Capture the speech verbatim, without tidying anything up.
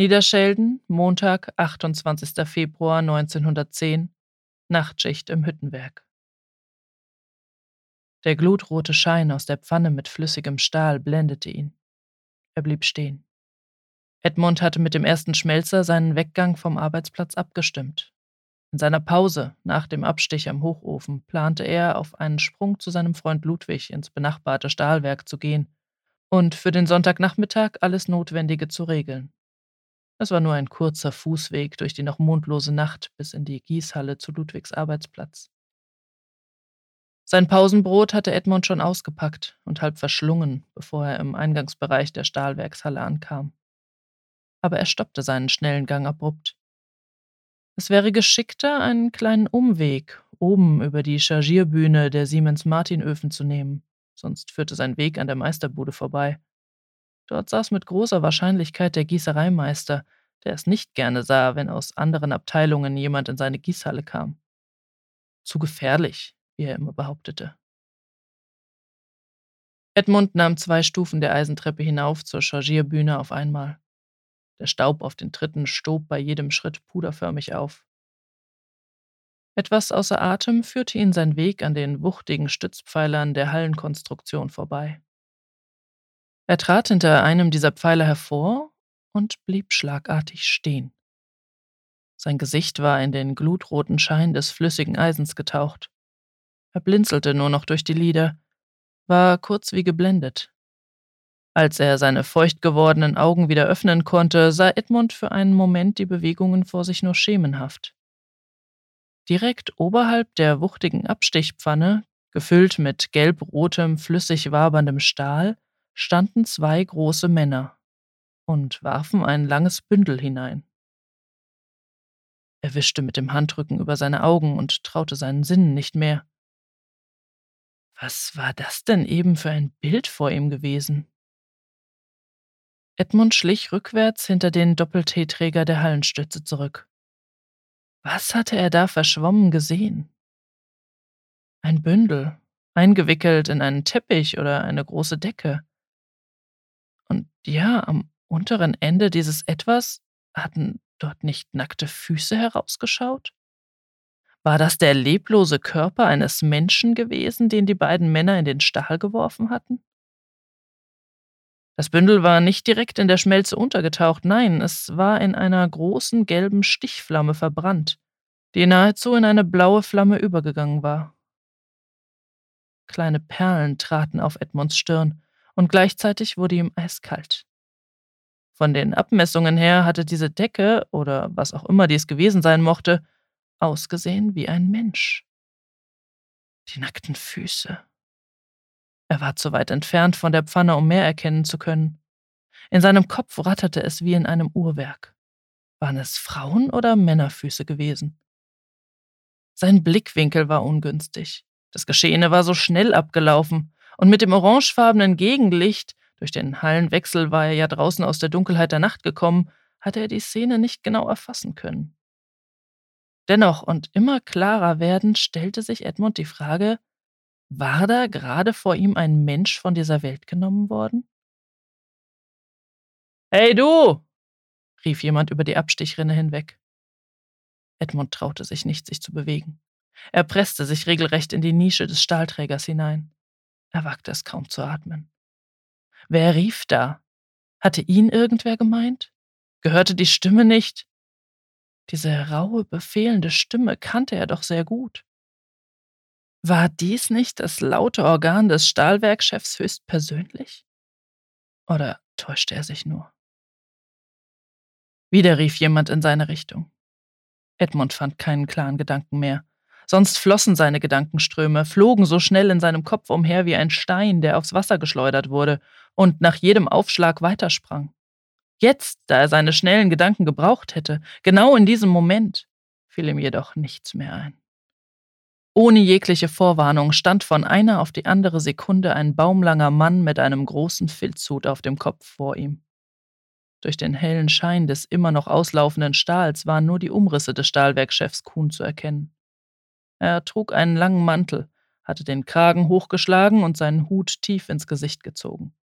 Niederschelden, Montag, achtundzwanzigster Februar neunzehnhundertzehn, Nachtschicht im Hüttenwerk. Der glutrote Schein aus der Pfanne mit flüssigem Stahl blendete ihn. Er blieb stehen. Edmund hatte mit dem ersten Schmelzer seinen Weggang vom Arbeitsplatz abgestimmt. In seiner Pause, nach dem Abstich am Hochofen, plante er, auf einen Sprung zu seinem Freund Ludwig ins benachbarte Stahlwerk zu gehen und für den Sonntagnachmittag alles Notwendige zu regeln. Es war nur ein kurzer Fußweg durch die noch mondlose Nacht bis in die Gießhalle zu Ludwigs Arbeitsplatz. Sein Pausenbrot hatte Edmund schon ausgepackt und halb verschlungen, bevor er im Eingangsbereich der Stahlwerkshalle ankam. Aber er stoppte seinen schnellen Gang abrupt. Es wäre geschickter, einen kleinen Umweg oben über die Chargierbühne der Siemens-Martin-Öfen zu nehmen, sonst führte sein Weg an der Meisterbude vorbei. Dort saß mit großer Wahrscheinlichkeit der Gießereimeister, der es nicht gerne sah, wenn aus anderen Abteilungen jemand in seine Gießhalle kam. Zu gefährlich, wie er immer behauptete. Edmund nahm zwei Stufen der Eisentreppe hinauf zur Chargierbühne auf einmal. Der Staub auf den Tritten stob bei jedem Schritt puderförmig auf. Etwas außer Atem führte ihn sein Weg an den wuchtigen Stützpfeilern der Hallenkonstruktion vorbei. Er trat hinter einem dieser Pfeiler hervor und blieb schlagartig stehen. Sein Gesicht war in den glutroten Schein des flüssigen Eisens getaucht. Er blinzelte nur noch durch die Lider, war kurz wie geblendet. Als er seine feucht gewordenen Augen wieder öffnen konnte, sah Edmund für einen Moment die Bewegungen vor sich nur schemenhaft. Direkt oberhalb der wuchtigen Abstichpfanne, gefüllt mit gelb-rotem, flüssig waberndem Stahl, standen zwei große Männer und warfen ein langes Bündel hinein. Er wischte mit dem Handrücken über seine Augen und traute seinen Sinnen nicht mehr. Was war das denn eben für ein Bild vor ihm gewesen? Edmund schlich rückwärts hinter den Doppel-T-Träger der Hallenstütze zurück. Was hatte er da verschwommen gesehen? Ein Bündel, eingewickelt in einen Teppich oder eine große Decke. Und ja, am unteren Ende dieses Etwas hatten dort nicht nackte Füße herausgeschaut? War das der leblose Körper eines Menschen gewesen, den die beiden Männer in den Stahl geworfen hatten? Das Bündel war nicht direkt in der Schmelze untergetaucht, nein, es war in einer großen gelben Stichflamme verbrannt, die nahezu in eine blaue Flamme übergegangen war. Kleine Perlen traten auf Edmunds Stirn, und gleichzeitig wurde ihm eiskalt. Von den Abmessungen her hatte diese Decke, oder was auch immer dies gewesen sein mochte, ausgesehen wie ein Mensch. Die nackten Füße. Er war zu weit entfernt von der Pfanne, um mehr erkennen zu können. In seinem Kopf ratterte es wie in einem Uhrwerk. Waren es Frauen- oder Männerfüße gewesen? Sein Blickwinkel war ungünstig. Das Geschehene war so schnell abgelaufen, und mit dem orangefarbenen Gegenlicht, durch den Hallenwechsel war er ja draußen aus der Dunkelheit der Nacht gekommen, hatte er die Szene nicht genau erfassen können. Dennoch und immer klarer werdend stellte sich Edmund die Frage, war da gerade vor ihm ein Mensch von dieser Welt genommen worden? »Hey du!« rief jemand über die Abstichrinne hinweg. Edmund traute sich nicht, sich zu bewegen. Er presste sich regelrecht in die Nische des Stahlträgers hinein. Er wagte es kaum zu atmen. Wer rief da? Hatte ihn irgendwer gemeint? Gehörte die Stimme nicht? Diese raue, befehlende Stimme kannte er doch sehr gut. War dies nicht das laute Organ des Stahlwerkchefs höchstpersönlich? Oder täuschte er sich nur? Wieder rief jemand in seine Richtung. Edmund fand keinen klaren Gedanken mehr. Sonst flossen seine Gedankenströme, flogen so schnell in seinem Kopf umher wie ein Stein, der aufs Wasser geschleudert wurde und nach jedem Aufschlag weitersprang. Jetzt, da er seine schnellen Gedanken gebraucht hätte, genau in diesem Moment, fiel ihm jedoch nichts mehr ein. Ohne jegliche Vorwarnung stand von einer auf die andere Sekunde ein baumlanger Mann mit einem großen Filzhut auf dem Kopf vor ihm. Durch den hellen Schein des immer noch auslaufenden Stahls waren nur die Umrisse des Stahlwerkchefs Kuhn zu erkennen. Er trug einen langen Mantel, hatte den Kragen hochgeschlagen und seinen Hut tief ins Gesicht gezogen.